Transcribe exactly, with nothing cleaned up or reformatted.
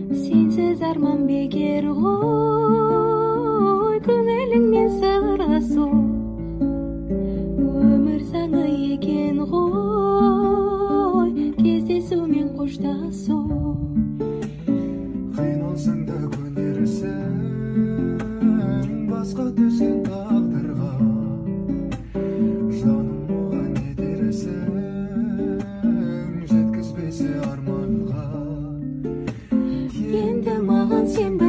Сенсіз арман бекер ғой, көңіліңмен сырласу. Өмір заңы екен ғой, кездесу мен қоштасу. Қиналсаң да көнерсің, басқа төскен тағдырға. Жаным оған не дерсің, жеткізбесе арманға. Енді маған сен